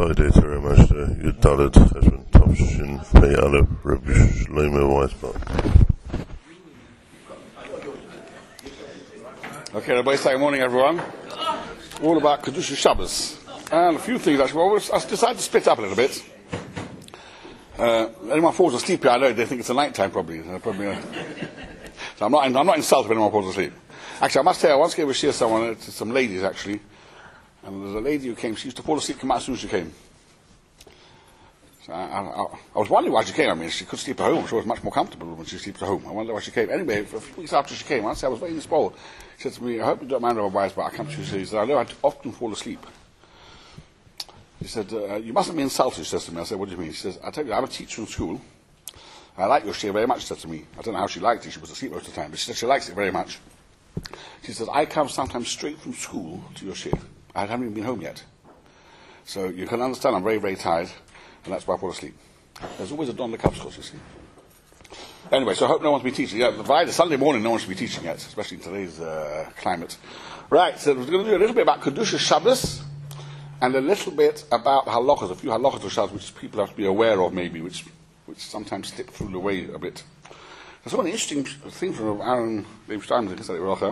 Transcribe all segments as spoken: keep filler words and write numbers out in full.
Friday to Ramesh, you Dalit, Hesman, Topshin, Pei Aleph, Rabbi Shlomo Weisbach. Okay, Rabbi, good morning, everyone. All about Kedusha Shabbos. And a few things, actually. Well, I decided to split up a little bit. Uh, anyone falls asleep here, I know they think it's a night time, probably. Uh, probably uh, so I'm not, I'm not insulted if anyone falls asleep. Actually, I must tell you, I once gave a share someone, to some ladies, actually. And there's a lady who came, she used to fall asleep come out as soon as she came. So I, I, I was wondering why she came. I mean, she could sleep at home. I'm sure it was much more comfortable when she sleeps at home. I wonder why she came. Anyway, a few weeks after she came, I said, I was waiting in this bowl. She said to me, I hope you don't mind otherwise, but I come to you. She said, I know I often fall asleep. She said, uh, you mustn't be insulted, she says to me. I said, what do you mean? She says, I tell you, I'm a teacher in school. I like your share very much, she said to me. I don't know how she liked it. She was asleep most of the time, but she said she likes it very much. She says, I come sometimes straight from school to your share. I haven't even been home yet. So you can understand I'm very, very tired, and that's why I fall asleep. There's always a Don the Cups course, you see. Anyway, so I hope no one's been teaching. Yeah, by the Sunday morning, no one should be teaching yet, especially in today's uh, climate. Right, so we're going to do a little bit about Kedusha Shabbos, and a little bit about halachas, a few halachas of Shabbos, which people have to be aware of, maybe, which which sometimes slip through the way a bit. There's one interesting thing from Aaron Leib Steinmetz.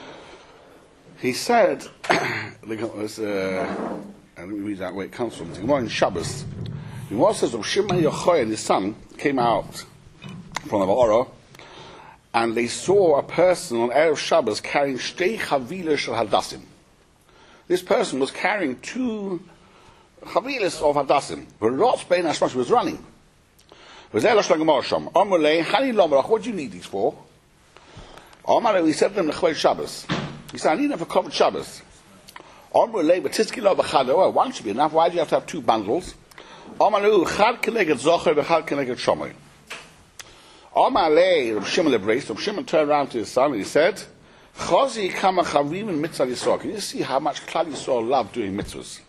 He said, uh, and let me read that where it comes from. The Gemara in Shabbos. The Gemara says that Shimon Yochai and his son came out from the Ba'ara, and they saw a person on Erev Shabbos carrying shtei chavilas shel hadassim. This person was carrying two chavilas of hadassim. V'rotz bein hashmash, was running. V'zeh lo shel Gemara sham. Amar lei, chani lomerach, what do you need these for? Amar lei, he said to them, l'chvei Shabbos. He said, I need them for covered Shabbos. Amar lei, v'tizki lo b'chad, well, one should be enough. Why do you have to have two bundles? Amar lei, chad keneged zocher, v'chad keneged shomer. Amar lei, Reb Shimon lebraced. Reb Shimon turned around to his son and he said, Chazi kama chavim in mitzvah Yisrael. Can you see how much Klal Yisrael love doing mitzvahs?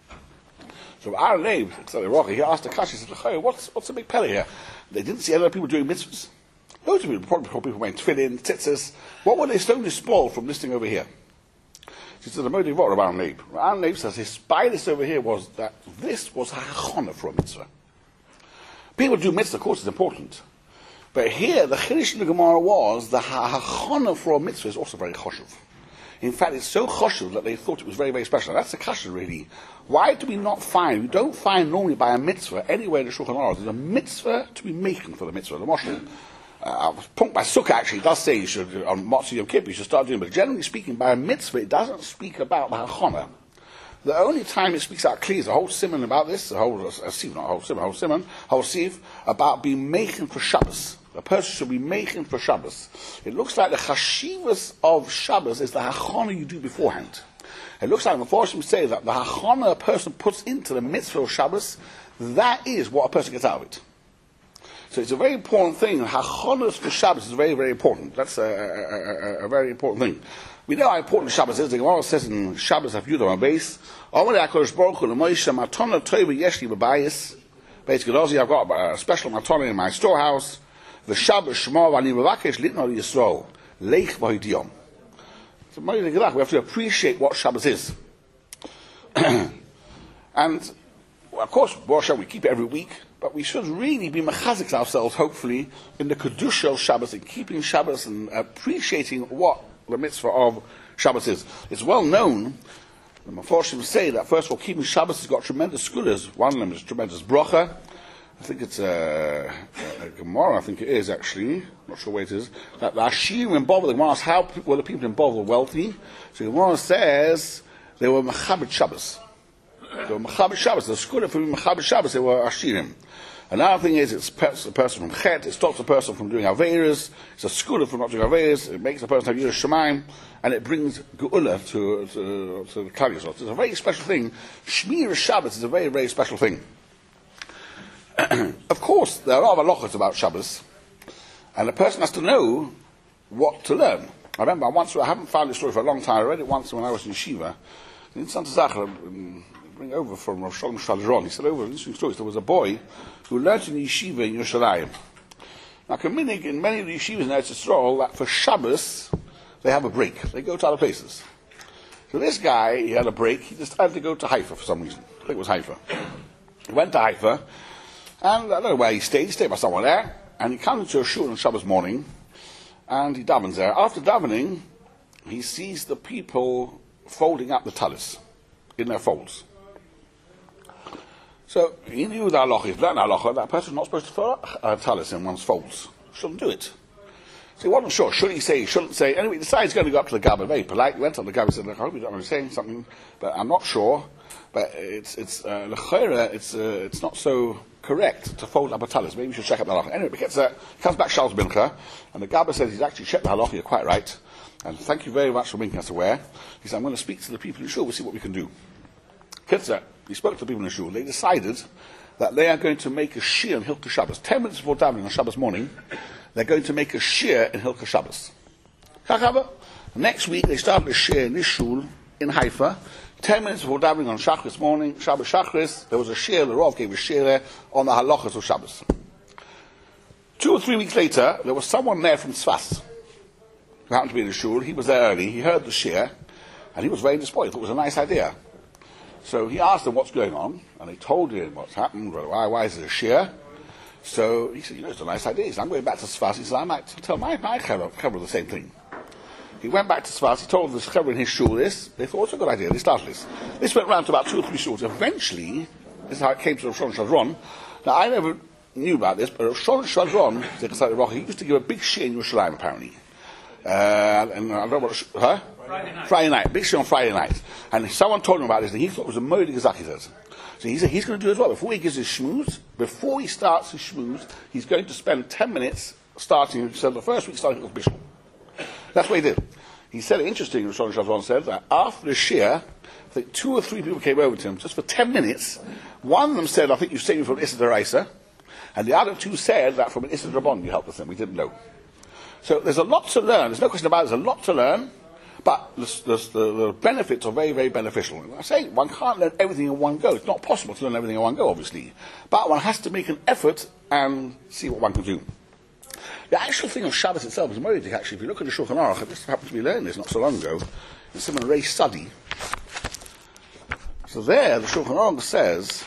So Aaron Leib, he asked the Kashi, he said, hey, what's, what's the big pele here? They didn't see other people doing mitzvahs. Those people, probably people wearing tefillin, tzitzis. What were they slowly spoiled from this thing over here? She said, the motive of Aaron Leib. Aaron Leib says, his spy this over here was that this was a hachana for a mitzvah. People do mitzvah, of course, it's important. But here, the Chiddush in the Gemara was the hachana for a mitzvah is also very choshev. In fact, it's so choshev that they thought it was very, very special. That's the kasha, really. Why do we not find, we don't find normally by a mitzvah anywhere in the Shulchan Aruch, there's a mitzvah to be making for the mitzvah. The Moshe, uh, Punkt by Sukkah actually does say you should, on Motzei Yom Kippur, you should start doing it. But generally speaking, by a mitzvah, it doesn't speak about the hachana. The only time it speaks out clear is a whole simon about this, a whole, a sieve, not a whole simon, a whole simon, a whole sieve, about being making for Shabbos. A person should be making for Shabbos. It looks like the chashivas of Shabbos is the hachana you do beforehand. It looks like the Mephoshim say that the hachana a person puts into the mitzvah of Shabbos, that is what a person gets out of it. So it's a very important thing. Hachanas for Shabbos is very, very important. That's a, a, a, a very important thing. We know how important Shabbos is. The Gemara says in Shabbos of Yudam Abayis, Amalei HaKadosh Baruch Hu l'Moshe matana tova yesh li b'bayis. Basically, I've got a special matana in my storehouse. The Shabbos Shema v'ani mevakesh litno Yisrael leich v'hidiyom. So we have to appreciate what Shabbos is. And of course, Rosh Hashanah, we keep it every week, but we should really be mechazik ourselves, hopefully, in the Kedusha of Shabbos, in keeping Shabbos and appreciating what the mitzvah of Shabbos is. It's well known, the Mephoshim say that, first of all, keeping Shabbos has got tremendous skulas. One of them is tremendous bracha. I think it's a, a, a Gemara, I think it is actually, I'm not sure where it is, that the Ashir involved with the Gemara, how were the people involved were wealthy. So the Gemara says they were Mechabed Shabbos. They were Mechabed Shabbos. The school for Mechabed Shabbos, they were Ashirim. Another thing is, it's a person from Chet, it stops a person from doing Averis, it's a school from not doing Averis, it makes a person have Yiras Shemaim, and it brings Geula to, to, to the Klal Yisrael. It's a very special thing. Shmir Shabbos is a very, very special thing. Of course, there are other halachos about Shabbos, and a person has to know what to learn. I remember once, I haven't found this story for a long time, I read it once when I was in Yeshiva, in Santa Zachar, bring over from Rosh Shalom Shadron. He said over an interesting story. There was a boy who learned in the yeshiva in Yerushalayim. Now, communing in many of the yeshivas in Eretz Yisrael, that for Shabbos, they have a break. They go to other places. So this guy, he had a break, he decided to go to Haifa for some reason. I think it was Haifa. He went to Haifa, and I don't know where he stayed. He stayed by someone there, and he comes into a shul on Shabbos morning, and he davens there. After davening, he sees the people folding up the talis in their folds. So he knew the halacha. If that halacha, that person's not supposed to fold a talis in one's folds. Shouldn't do it. So he wasn't sure. Should he say? Shouldn't say? Anyway, he decides he's going to go up to the Gabba. Very polite. He went up to the Gabba and said, "I hope you don't mind saying something, but I'm not sure. But it's it's uh, l'chayra, it's uh, it's not so correct to fold up a talis. Maybe you should check up the halacha." Anyway, he gets, uh, comes back Charles Bincha, and the Gabba says he's actually checked the halacha. You're quite right, and thank you very much for making us aware. He said, "I'm going to speak to the people in the shul. We'll see what we can do." Kitzah, he spoke to the people in the shul. They decided that they are going to make a shir in Hilchos Shabbos. Ten minutes before davening on Shabbos morning, they're going to make a shir in Hilchos Shabbos. Next week, they started a shir in this shul in Haifa. Ten minutes before davening on Shachris morning, Shabbos Shachris, there was a shir, the Rav gave a shir there on the halachas of Shabbos. Two or three weeks later, there was someone there from Tzfas who happened to be in the shul. He was there early. He heard the shir, and he was very disappointed. He thought it was a nice idea. So he asked them what's going on, and they told him what's happened, why, why is it a shir? So he said, you know, it's a nice idea. He said, I'm going back to Tzfas. He said, I might tell my, my cover the same thing. He went back to Tzfas, he told the Shechevra in his shul this, they thought, it's a good idea, they started this. This went round to about two or three shuls. Eventually, this is how it came to Rosh Shadron. Now, I never knew about this, but Rosh Shadron, he used to give a big shir in Yerushalayim, apparently. Uh, and I don't know what, huh? Friday night. Friday night, big shir on Friday night. And someone told him about this, and he thought it was a moed gezak, he says. So he said he's going to do it as well. Before he gives his shmooze, before he starts his shmooze, he's going to spend ten minutes starting, so the first week starting with Bishul. That's what he did. He said, interesting, Rosh Shadron said, that after the shir, I think two or three people came over to him just for ten minutes. One of them said, I think you saved me from Issa D'Oraisa, and the other two said that from an Issa D'Rabban you helped us, and we didn't know. So there's a lot to learn. There's no question about it. There's a lot to learn, but the, the, the benefits are very, very beneficial. I say one can't learn everything in one go. It's not possible to learn everything in one go, obviously. But one has to make an effort and see what one can do. The actual thing of Shabbos itself is moedic, actually. If you look at the Shulchan Aruch, I just happened to be learning this not so long ago, in Simon Ray study. So there, the Shulchan Aruch says,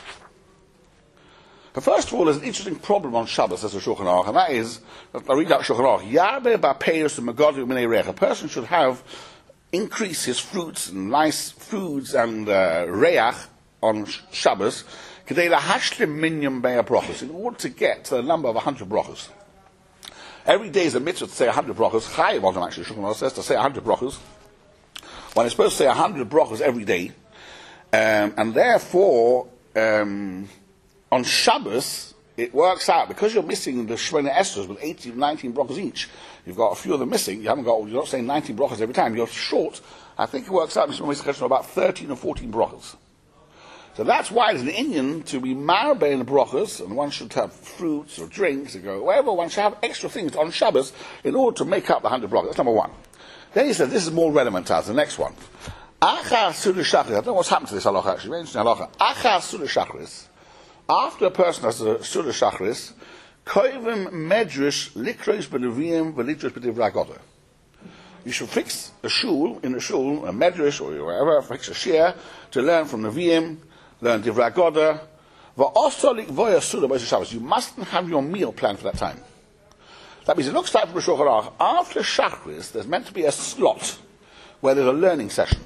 but first of all, there's an interesting problem on Shabbos as the Shulchan Aruch, and that is, I read out Shulchan Aruch, Yarbe ba'peiros u'megadim minei reich. A person should have, increase his fruits and nice foods and uh, reach on Shabbos, kedei lahashlim minyan be'ah brachos, in order to get to the number of a hundred brachos. Every day is a mitzvah to say a hundred brachos. Chayav on them, actually, Shulchan Aruch says to say a hundred brachos. One is supposed to say a hundred brachos every day, um, and therefore, um, on Shabbos, it works out, because you're missing the Shemona Esrei with eighteen, nineteen brachos each, you've got a few of them missing, you haven't got, you're not saying nineteen brachos every time, you're short, I think it works out, about thirteen or fourteen brachos. So that's why there's an Indian to be marabeh in the brachos, and one should have fruits or drinks, or go, wherever one should have extra things on Shabbos in order to make up the hundred brachos. That's number one. Then he said, this is more relevant to us, the next one. Achar Sudah Shachris, I don't know what's happened to this halacha actually, very interesting halacha. Achar Sudah Shachris, after a person has a Sudah Shachris, koivim medrash likros b'neviim v'likros b'divrei Haggadah. You should fix a shul, in a shul, a medrash or wherever, fix a shir, to learn from Nevi'im, learn Divrei Haggadah. V'oso likvoya Sudah b'Eishes Shabbos. You mustn't have your meal planned for that time. That means it looks like from the Shulchan Aruch, after Shachris, there's meant to be a slot where there's a learning session.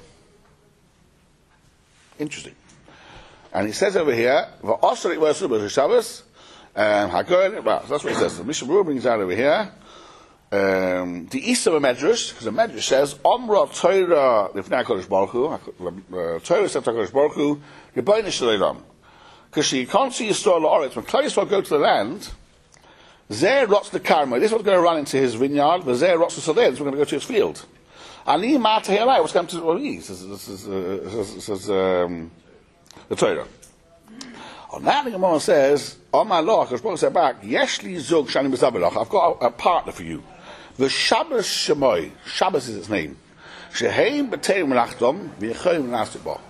Interesting. And he says over here, "Va'asar ikvos Sudah Shabbos." Hagoyin. Well, that's what he says. The Mishnah Berurah brings out over here. Um, the Isa of Medrash, because the Medrash says, "Omra Torah lifnei Hakadosh Baruch Hu." Torah said to Hakadosh Baruch Hu, "Yibayne Shleilam." Because she can't see Yisrael la'aretz. When Klal Yisrael go to the land, Zeh rots the karma. This one's going to run into his vineyard. But Zeh rots the sadeh. This one's going to go to his field. Ani ma'atei alai. What's going to well, this is this is, uh, this is um, the Torah. On that, the Gemara says, "On my law," because Baruch said back, "Yeshli zug shani b'zabilach." I've got a, a partner for you. The Shabbos Shemoy. Shabbos is its name. Sheheim b'teim melachtom v'yechoim v'nasik.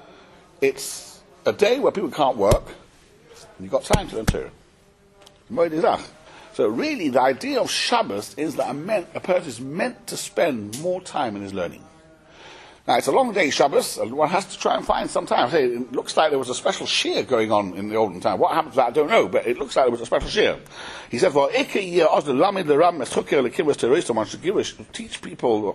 It's a day where people can't work, and you've got time to learn Torah. Moed Izach. So really, the idea of Shabbos is that a, man, a person is meant to spend more time in his learning. Now, it's a long day, Shabbos, and one has to try and find some time. Say, it looks like there was a special shear going on in the olden time. What happened to that, I don't know, but it looks like there was a special shear. He said, "For teach people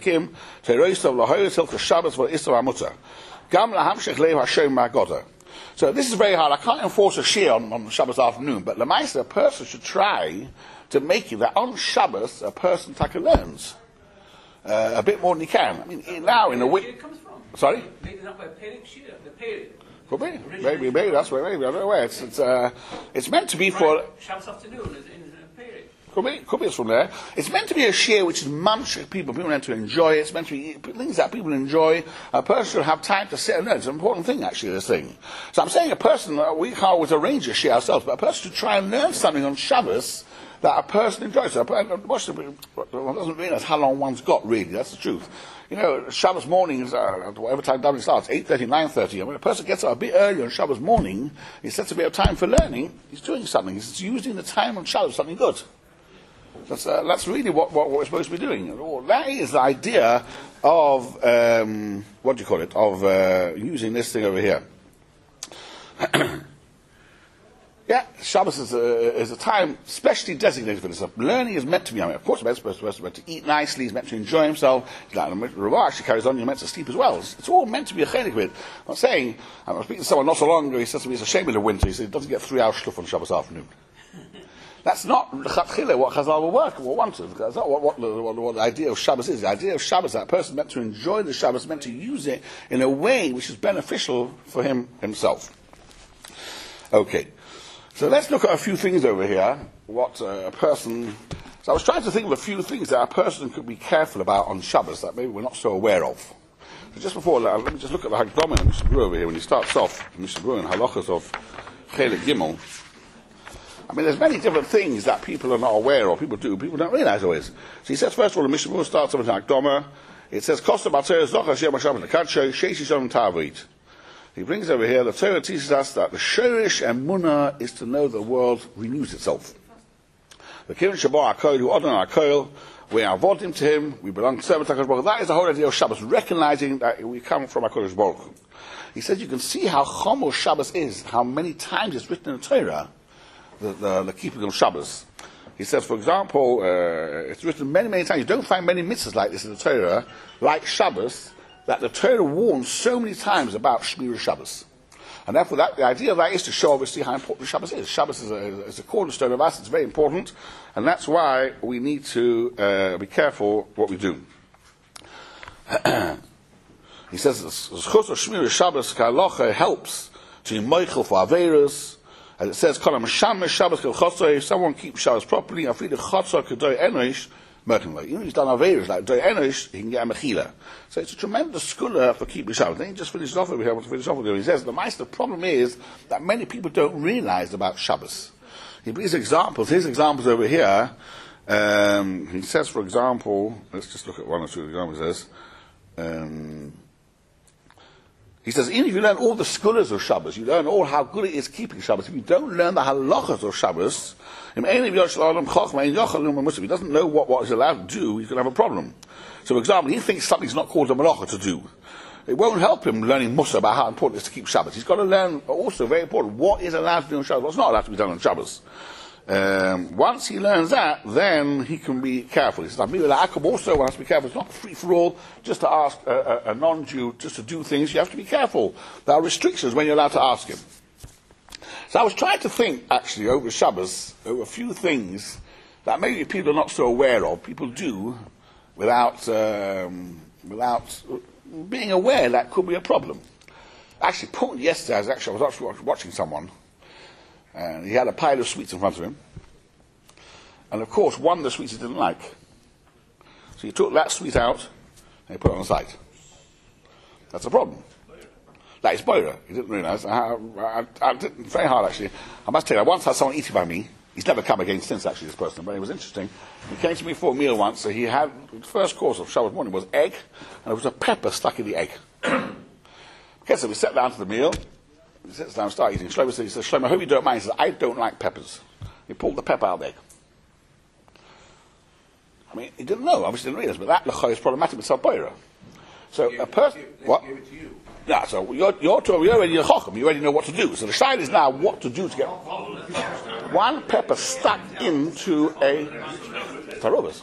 So this is very hard. I can't enforce a shear on, on Shabbos afternoon, but Lamaisa, a person should try to make it that on Shabbos a person taka learns uh, a bit more than he can. I mean, now in a week. Sorry? Maybe not by Pedic shear, the period. Could be. Maybe, maybe that's where. Maybe I don't know where. It's it's, uh, it's meant to be for Shabbos afternoon is in the period. Could be, could be it's from there. It's meant to be a shear which is mamshik people. People are meant to enjoy it. It's meant to be things that people enjoy. A person should have time to sit and learn. It's an important thing, actually, this thing. So I'm saying a person, uh, we can't always arrange a shear ourselves, but a person should try and learn something on Shabbos that a person enjoys. So one doesn't realize how long one's got, really. That's the truth. You know, Shabbos mornings, uh, whatever time davening starts, eight thirty, nine thirty. And when a person gets up a bit earlier on Shabbos morning, he sets a bit of time for learning, he's doing something. He's using the time on Shabbos for something good. That's, uh, that's really what, what, what we're supposed to be doing. That is the idea of, um, what do you call it, of uh, using this thing over here. Yeah, Shabbos is a, is a time specially designated for this. Learning is meant to be, I mean, of course, it's supposed to, meant to eat nicely, he's meant to enjoy himself. Like, the Ravah actually carries on, you're meant to sleep as well. It's, it's all meant to be a chelik of it. I'm not saying, I was speaking to someone not so long ago, he says to me, it's a shame in the winter, he said, he doesn't get three hours shluff on Shabbos afternoon. That's not what Chazal will work or wanted. That's not what, what, what, what the idea of Shabbos is. The idea of Shabbos, that person meant to enjoy the Shabbos, meant to use it in a way which is beneficial for him himself. Okay. So let's look at a few things over here. What uh, a person. So I was trying to think of a few things that a person could be careful about on Shabbos that maybe we're not so aware of. So just before that, let me just look at the Hagdama and Mishnah Berurah over here when he starts off Mishnah Berurah and halachas of Chelik Gimel. I mean, there's many different things that people are not aware of. People do. People don't realize always. So he says first of all, the Mishnah Berurah starts off with Hagdama. It says Kosta Batzer Zocha Shem Hashem Lekadsho Sheishi Shalom Tavit. He brings over here, the Torah teaches us that the Shorish and Munah is to know the world renews itself. The Kirin Shabbat HaKol, who Adon HaKol, we are avodim to him, we belong to Servant HaKadosh Baruch Hu. That is the whole idea of Shabbos, recognizing that we come from HaKadosh Baruch Hu. He says you can see how chomo Shabbos is, how many times it's written in the Torah, the, the, the keeping of Shabbos. He says, for example, uh, it's written many, many times. You don't find many mitzvahs like this in the Torah, like Shabbos, that the Torah warns so many times about Shmir Shabbos. And therefore, that, the idea of that is to show, obviously, how important Shabbos is. Shabbos is a, is a cornerstone of us. It's very important. And that's why we need to uh, be careful what we do. He says, Zchus of Shmir Shabbos ka'alocha helps to be moichel for Averos. As it says, if someone keeps Shabbos properly, even if he's done Averos, like Doi Enosh, he can get a Mechila. So it's a tremendous scholar for keeping Shabbos. Then he just finishes off over here, I want to finish off with him. He says, the Meister problem is that many people don't realize about Shabbos. He brings examples. His examples over here, um, he says, for example, let's just look at one or two examples. He says, um, He says, even if you learn all the scholars of Shabbos, you learn all how good it is keeping Shabbos, if you don't learn the halachas of Shabbos, if he doesn't know what, what he's allowed to do, he's going to have a problem. So, for example, he thinks something's not called a malacha to do. It won't help him learning Musa about how important it is to keep Shabbos. He's got to learn also, very important, what is allowed to be on Shabbos, what's not allowed to be done on Shabbos. Um, once he learns that, then he can be careful. He says, Akab also wants to be careful. It's not free for all just to ask a, a, a non-Jew just to do things. You have to be careful. There are restrictions when you're allowed to ask him. So I was trying to think, actually, over Shabbos, over a few things that maybe people are not so aware of. People do without, um, without being aware that could be a problem. Actually, point yesterday, I was actually, I was actually watching someone, and he had a pile of sweets in front of him. And of course, one of the sweets he didn't like. So he took that sweet out and he put it on the side. That's a problem. That is boira. He didn't realize. I, I, I did very hard, actually. I must tell you, I once had someone eating by me. He's never come again since, actually, this person, but it was interesting. He came to me for a meal once, so he had, the first course of Shabbos morning was egg, and there was a pepper stuck in the egg. Okay, so we sat down to the meal. He sits down and starts eating. Shlomo says, he says, Shlomo, I hope you don't mind. He says, I don't like peppers. He pulled the pepper out of the egg. I mean, he didn't know, obviously didn't realize, but that lecha is problematic with Salboira. So a person, what? Yeah, so you're, you're, to, you're already a chochem, you already know what to do. So the shayla is now what to do to get one pepper stuck into a tarubas.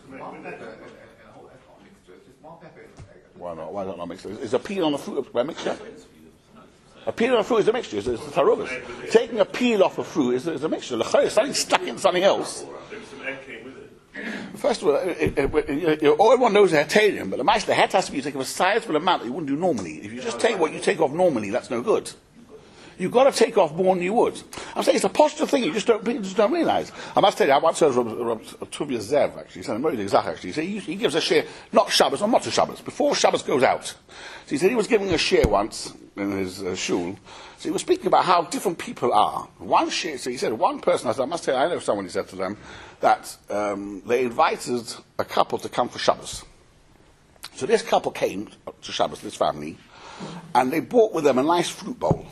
Why not? Why not mix it? Is a peel on a fruit a mixture? A peel on a fruit is a mixture. It's, it's the tarubas. Taking a peel off a fruit is, is a mixture. Something stuck in something else. First of all, it, it, it, it, everyone knows the heterium, but the master the het has to be taken a sizable amount that you wouldn't do normally. If you just take what you take off normally, that's no good. You've got to take off more than you would. I'm saying it's a posture thing you just don't, you just don't realise. I must tell you, I once heard of Tuvia Zev, actually, he said, very exact, actually. He, said, he gives a share, not Shabbos, or not to Shabbos, before Shabbos goes out. So he said he was giving a share once in his uh, shul. So he was speaking about how different people are. One share, so he said, one person, I said, I must tell you, I know someone, he said to them, that um, they invited a couple to come for Shabbos. So this couple came to Shabbos, this family, and they brought with them a nice fruit bowl.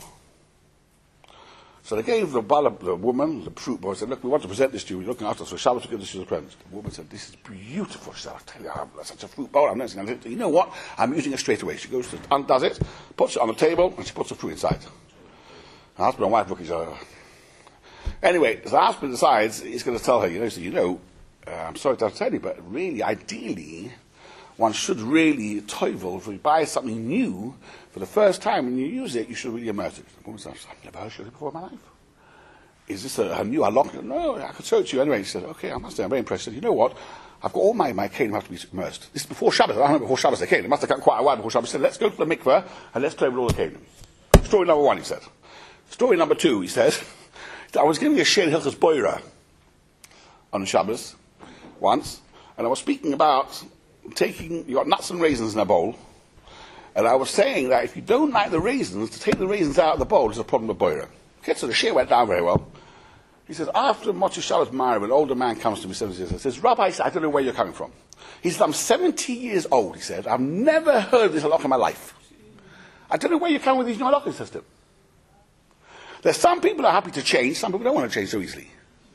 So they gave the, the woman, the fruit bowl, said, look, we want to present this to you. We're looking after us. So Shabbos, we give this to the friends. The woman said, this is beautiful. She said, I'll tell you, I have such a fruit bowl. I've never seen it. You know what? I'm using it straight away. She goes to, undoes it, puts it on the table, and she puts the fruit inside. The husband and wife look at each other. Anyway, the husband decides he's going to tell her, you know, so, you know, uh, I'm sorry to have to tell you, but really, ideally, one should really toivel, if you buy something new, for the first time when you use it, you should really immerse it. The woman says, I've never heard of before in my life. Is this a, a new halakha? No, I could show it to you anyway. He said, okay, I must say, I'm very impressed. He said, you know what? I've got all my, my kelim have to be immersed. This is before Shabbos. I don't know before Shabbos they came. It must have come quite a while before Shabbos. He said, let's go to the mikveh and let's play with all the kelim. Story number one, he said. Story number two, he says, I was giving a shir hilchas boira on Shabbos once, and I was speaking about taking, you got nuts and raisins in a bowl, and I was saying that if you don't like the raisins, to take the raisins out of the bowl is a problem with boira. Okay, so the shir went down very well. He says, after Motzei Shabbos Ma'ariv, an older man comes to me, seventy years, and says, Rabbi, I don't know where you're coming from. He said, I'm seventy years old, he said. I've never heard of this halakha in my life. I don't know where you're coming with these new halakha system. There's some people are happy to change, some people don't want to change so easily.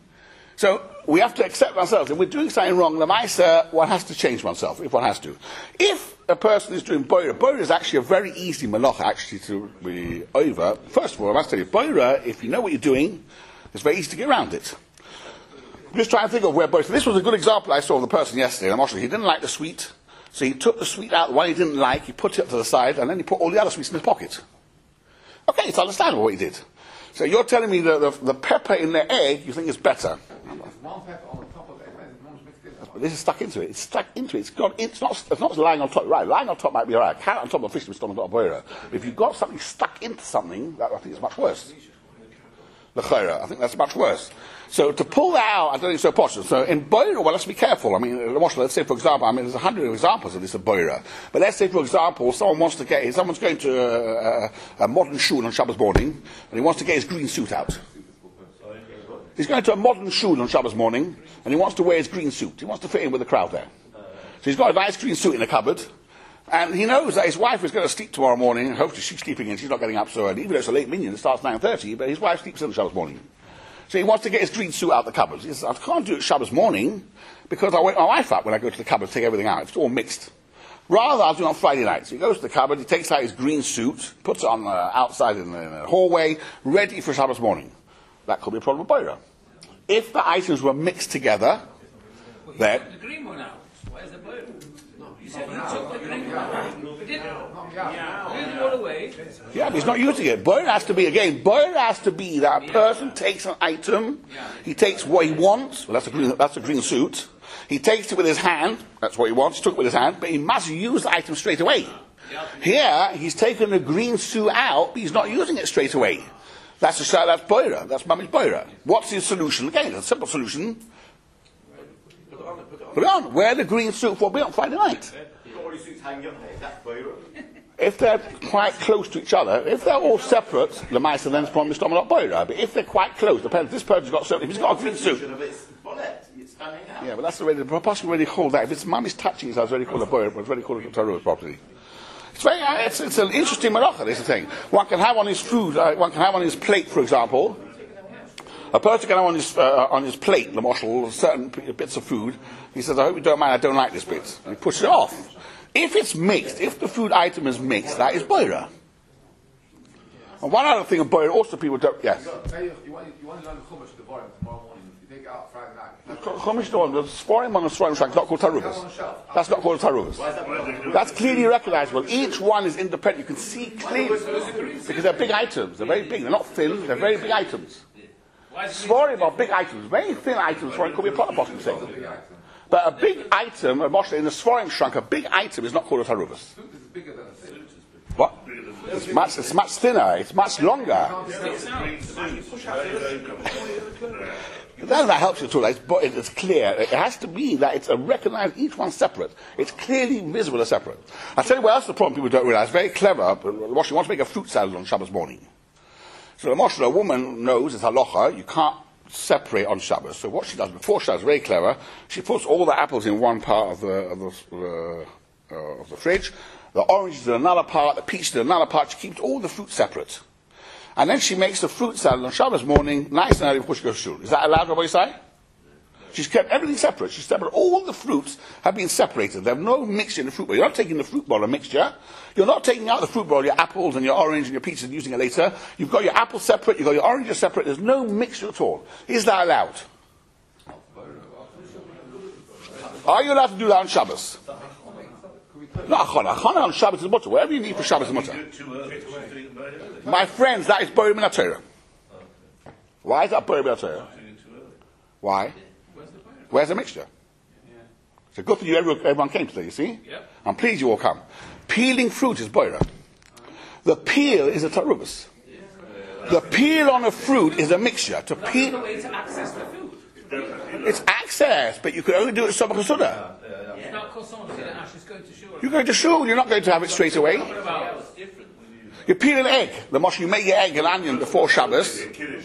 So we have to accept ourselves. If we're doing something wrong, the Maisa, one has to change oneself, if one has to. If a person is doing boira, boira is actually a very easy malacha actually to be over. First of all, I must tell you, boira, if you know what you're doing, it's very easy to get around it. I'm just trying to think of where boira, this was a good example I saw of the person yesterday. I'm actually, he didn't like the sweet, so he took the sweet out, the one he didn't like, he put it to the side, and then he put all the other sweets in his pocket. Okay, it's understandable what he did. So you're telling me that the, the pepper in the egg you think is better. One pepper on the top of it, this is stuck into it. It's stuck into it. It's got. It's not. It's not lying on top. Right, lying on top might be alright. Carrot on top of a fish is not a boira. If you've got something stuck into something, that I think is much worse. L'chayra, I think that's much worse. So to pull that out, I don't think it's so possible. So in boira, well, let's be careful. I mean, let's say for example, I mean, there's a hundred examples of this of boira. But let's say for example, someone wants to get, someone's going to a, a, a modern shul on Shabbos morning, and he wants to get his green suit out. He's going to a modern shul on Shabbos morning, and he wants to wear his green suit. He wants to fit in with the crowd there. So he's got a nice green suit in the cupboard, and he knows that his wife is going to sleep tomorrow morning. Hopefully she's sleeping in, she's not getting up so early, even though it's a late minyan, it starts nine thirty, but his wife sleeps in on Shabbos morning. So he wants to get his green suit out of the cupboard. He says, I can't do it Shabbos morning, because I wake my wife up when I go to the cupboard to take everything out. It's all mixed. Rather, I'll do it on Friday night. So he goes to the cupboard, he takes out his green suit, puts it on the outside in the, in the hallway, ready for Shabbos morning. That could be a problem with boira. If the items were mixed together, well, then... the green one out. Where's the blue? No, you said you took the green one out. But did you threw it away? Yeah, but he's not using it. Boira has to be, again, boira has to be that a person takes an item, he takes what he wants, well, that's a green, that's a green suit, he takes it with his hand, that's what he wants, he took it with his hand, but he must use the item straight away. Here, he's taken the green suit out, but he's not using it straight away. That's a that's boira. That's mamish boira. What's his solution? Again, it's a simple solution. Put it on. Wear the green suit for be on Friday night. If they're quite close to each other, if they're all separate, the mice are then promised I'm not boira. But if they're quite close, depends. This person's got certain. If he's got a green suit, yeah, but that's already the proportion already called that. If it's mamish touching, it's already called a boira. It's already called a taruah properly. It's very, it's, it's an interesting malacha, this is the thing. One can have on his food, uh, one can have on his plate, for example, A person can have on his, uh, on his plate, the marshal, certain bits of food. He says, I hope you don't mind, I don't like this bit. And he pushes it off. If it's mixed, if the food item is mixed, that is boira. And one other thing of boira, also people don't, yes? You want, you want to learn the chumash, the volume, tomorrow morning. You take it out Friday night. Chumash, the one, the sforim on the sforim shank, not called taruvas. That's not called taruvas. That's clearly recognizable. Each one is independent. You can see clearly. Because they're big items. They're very big. They're not thin. They're very big items. Sforim are big items. Very thin items. Sforim could be a pot of thing. But a big item, a moshe in the sforim shrunk, a big item is not called a taruvas. What? It's much, it's much thinner. It's much longer. None of that helps you at all. It's, but it's clear. It has to be that it's a recognized, each one separate. It's clearly visible as separate. I'll tell you what else is the problem people don't realize. Very clever. Moshe wants to make a fruit salad on Shabbos morning. So the Moshe, a woman knows it's halacha, you can't separate on Shabbos. So what she does before Shabbos, very clever, she puts all the apples in one part of the, of the, uh, uh, of the fridge, the oranges in another part, the peaches in another part. She keeps all the fruit separate. And then she makes the fruit salad on Shabbos morning, nice and early before she goes to shul. Is that allowed, Rabbi Yisai? She's kept everything separate. She's separate. All the fruits have been separated. There's no mixture in the fruit bowl. You're not taking the fruit bowl and mixture. You're not taking out the fruit bowl, your apples and your orange and your peaches and using it later. You've got your apples separate, you've got your oranges separate. There's no mixture at all. Is that allowed? Are you allowed to do that on Shabbos? No, achana. Achana on Shabbos is mutter. Whatever you need for Shabbos is mutter. My friends, that is borim min haTorah. Why is that borim min haTorah? Why? Where's the mixture? It's a good thing you everyone, everyone came today, you see? Yep. I'm pleased you all come. Peeling fruit is boira. The peel is a taruvas. The peel on a fruit is a mixture. To peel, the way to access the food. it's access, but you can only do it Sabbath Suda. It's not because someone's going to ask, it's going to shul. You're going to shul, you're not going to have it straight away. You peel an egg. The Moshe, you make your egg and onion before Shabbos.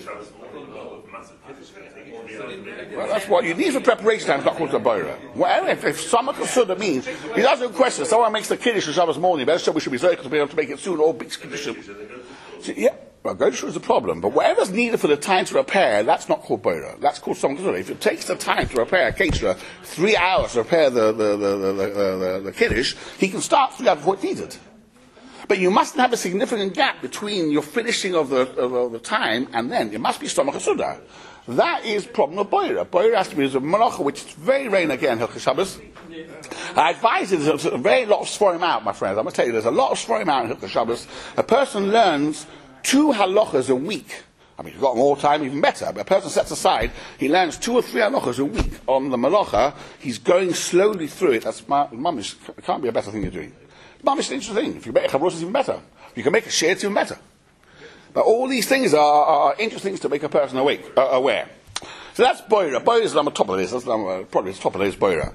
Well, that's what you need for preparation time. It's not called a boira. Well, if, if Samach Suda means, he doesn't question. Someone makes the kiddush on Shabbos morning, but so we should be very to be able to make it soon. All big kiddush. So, yeah, well, going through is a problem. But whatever's needed for the time to repair, that's not called boira. That's called Samach Suda. If it takes the time to repair a kiddush, three hours to repair the the the the, the, the, the kiddush, he can start three hours before it's needed. But you mustn't have a significant gap between your finishing of the of, of the time and then. It must be Samach Suda. That is problem of boira. Boira has to be a malacha, which is very rare again, Hilchos Shabbos. I advise you, there's a very lot of sforim out, my friends. I'm going to tell you, there's a lot of sforim out in Hilchos Shabbos. A person learns two halachas a week. I mean, if you've got them all the time, even better. But a person sets aside, he learns two or three halachas a week on the malacha. He's going slowly through it. That's mamish. It can't be a better thing you're doing. Mamish is an interesting thing. If you make a chavrus, it's even better. If you can make a share, it's even better. But all these things are, are interesting things to make a person awake, uh, aware. So that's boira. Boira is on the top of this. That's number, probably the top of this boira.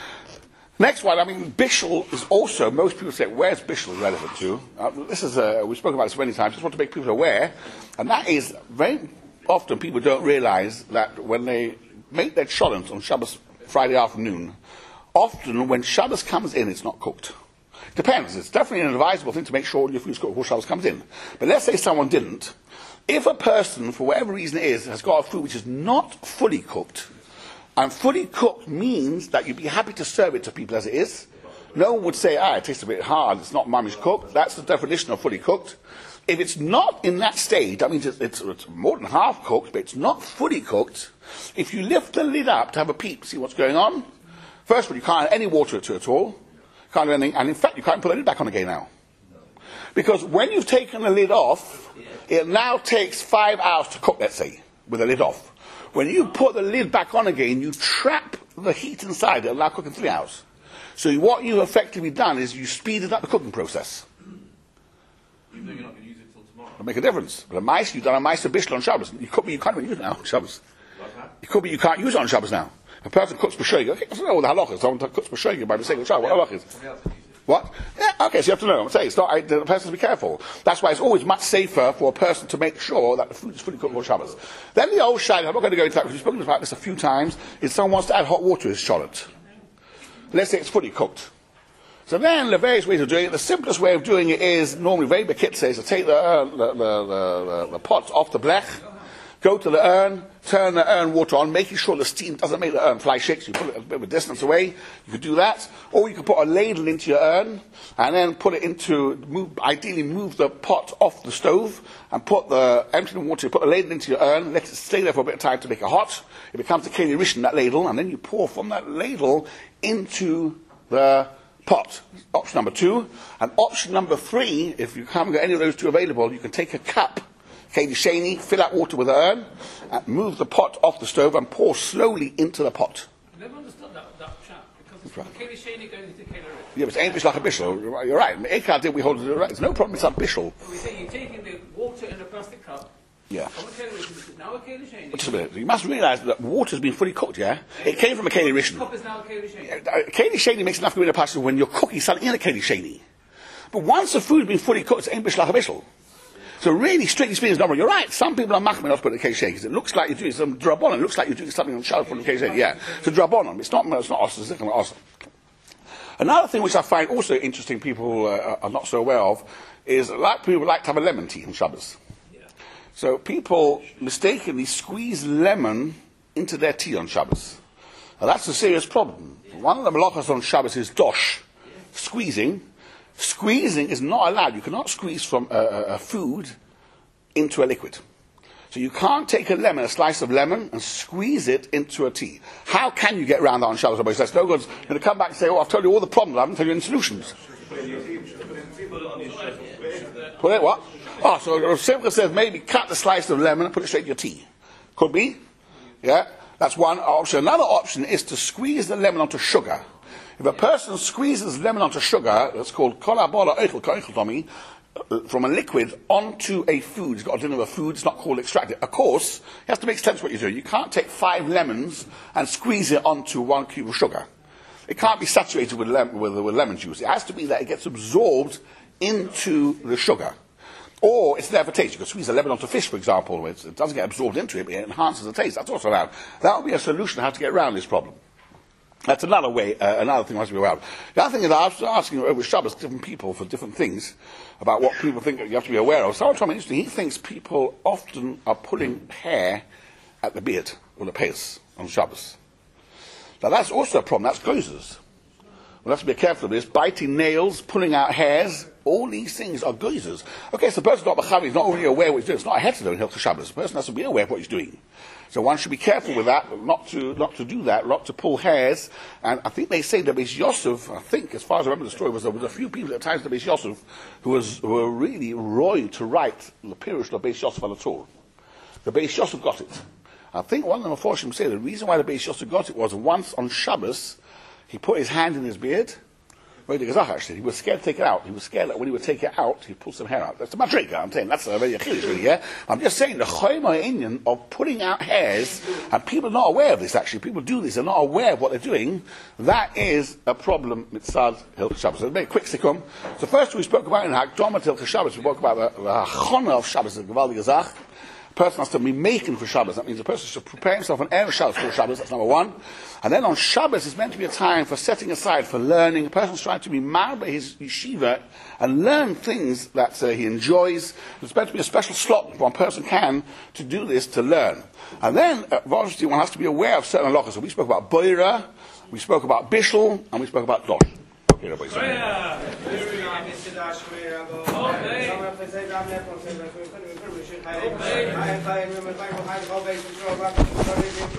Next one, I mean, bishul is also, most people say, where's bishul relevant to? Uh, this is, uh, we've spoken about this many times, just want to make people aware. And that is, very often people don't realize that when they make their cholent on Shabbos Friday afternoon, often when Shabbos comes in, it's not cooked. Depends. It's definitely an advisable thing to make sure your food's cooked before Shabbos comes in. But let's say someone didn't. If a person, for whatever reason it is, has got a food which is not fully cooked, and fully cooked means that you'd be happy to serve it to people as it is. No one would say, ah, it tastes a bit hard, it's not mamish cooked. That's the definition of fully cooked. If it's not in that state, that means it's, it's, it's more than half cooked, but it's not fully cooked. If you lift the lid up to have a peep, see what's going on, first of all, you can't add any water to it at all. Can't do anything, and in fact, you can't put the lid back on again now. Because when you've taken the lid off, it now takes five hours to cook, let's say, with the lid off. When you put the lid back on again, you trap the heat inside, it'll now cook in three hours. So what you've effectively done is you speeded up the cooking process. Even though you're not going to use it till tomorrow. It'll make a difference. But a mice, you've done a mice bishul on Shabbos. You could be, you can't even use it now on Shabbos. It could be, you can't use it on Shabbos now. A person cooks b'shoig. Okay, I don't know what the halach is. Someone cooks b'shoig by mistake on Shabbos. What halach is? What? Yeah, okay, so you have to know. I'm saying it's not, I, the person has to be careful. That's why it's always much safer for a person to make sure that the food is fully cooked for Shabbos. Then the old shayla, I'm not going to go into that because we've spoken about this a few times, is someone wants to add hot water to his cholent. Let's say it's fully cooked. So then the various ways of doing it, the simplest way of doing it is, normally very bekit says, to take the, uh, the, the, the, the pot off the blech, go to the urn, turn the urn water on, making sure the steam doesn't make the urn fly shakes. You put it a bit of a distance away. You could do that. Or you could put a ladle into your urn and then put it into, move, ideally move the pot off the stove and put the, empty the water, put a ladle into your urn, let it stay there for a bit of time to make it hot. It becomes a keli rishon, that ladle, and then you pour from that ladle into the pot. Option number two. And option number three, if you haven't got any of those two available, you can take a cup, keli sheni, fill that water with the urn, and move the pot off the stove and pour slowly into the pot. I never understood that, that chap, because it's from Right. Keli Shani going into Keli Rich. Yeah, but it's ain't like a bishul. You're right. Ekad did we hold it right. There's no problem. It's a bishul. So we say you're taking the water in a plastic cup, Yeah. from a Keli Rich, now a Keli Shani. Just a minute. You must realise that water's been fully cooked. Yeah. It came from a keli The rishon. cup is now a Keli Shani. Uh, Keli sheni makes enough to be in a passage when you're cooking something in a keli sheni. But once the food's been fully cooked, it's ain't bishul like a bishul. So really, strictly speaking, it's not wrong. You're right. Some people are machmir not to put it in a keli sheni because it looks like you're doing some drabonon. It looks like you're doing something on shalom from the keli sheni. Yeah. It's a drabonon. It's not. It's not awesome. It's not awesome. Another thing which I find also interesting, people uh, are not so aware of, is like people like to have a lemon tea on Shabbos. So people mistakenly squeeze lemon into their tea on Shabbos. Now that's a serious problem. One of the malachas on Shabbos is dosh, squeezing. Squeezing is not allowed. You cannot squeeze from a, a, a food into a liquid. So you can't take a lemon, a slice of lemon, and squeeze it into a tea. How can you get around that on Shabbos? That's no good. You're going to come back and say, oh, I've told you all the problems, I haven't told you any solutions. Put it what? Oh, so Rav Simcha says maybe cut the slice of lemon and put it straight in your tea. Could be. Yeah, that's one option. Another option is to squeeze the lemon onto sugar. If a person squeezes lemon onto sugar, that's called kolabola eichel koicheltomi, from a liquid onto a food. He's got to do with a food, it's not called extracted. Of course, it has to make sense what you're doing. You can't take five lemons and squeeze it onto one cube of sugar. It can't be saturated with, lem- with, with lemon juice. It has to be that it gets absorbed into the sugar. Or it's there for taste. You can squeeze a lemon onto fish, for example, where it doesn't get absorbed into it, but it enhances the taste. That's also allowed. That would be a solution how to get around this problem. That's another way, uh, another thing I must be aware of. The other thing is I was asking over Shabbos different people for different things about what people think you have to be aware of. Someone told me interesting, he thinks people often are pulling hair at the beard or the pais on Shabbos. Now that's also a problem, that's goizers. We'll have to be careful of this. Biting nails, pulling out hairs, all these things are goizers. Okay, so the person's not b'chavi, he's not already aware what he's doing. It's not a heter in Hilchos Shabbos. The person has to be aware of what he's doing. So one should be careful with that, not to not to do that, not to pull hairs. And I think they say that Beis Yosef, I think, as far as I remember the story, was there was a few people at times in Beis Yosef who was who were really roy to write the Pirush of Beis Yosef on the Torah. The Beis Yosef got it. I think one of them, unfortunately, say the reason why the Beis Yosef got it was once on Shabbos, he put his hand in his beard. Well, actually, he was scared to take it out. He was scared that when he would take it out, he'd pull some hair out. That's a madrega, I'm saying. That's a very achilles, really, yeah? I'm just saying, the choyma Indian of putting out hairs, and people are not aware of this, actually. People do this, they're not aware of what they're doing. That is a problem with Tzad Hilchos Shabbos. So, very quick sikkum. So, first we spoke about in Hakdomat Hilchos Shabbos, we spoke about the Hachona of Shabbos, the Gevaldi Gazach. Person has to be making for Shabbos. That means the person should prepare himself an Erev Shabbos for Shabbos. That's number one. And then on Shabbos, it's meant to be a time for setting aside, for learning. A person's trying to be married by his yeshiva and learn things that uh, he enjoys. It's meant to be a special slot one person can to do this, to learn. And then, uh, obviously, one has to be aware of certain halachas. So we spoke about boira, we spoke about bishul, and we spoke about dosh. Okay, everybody. So. I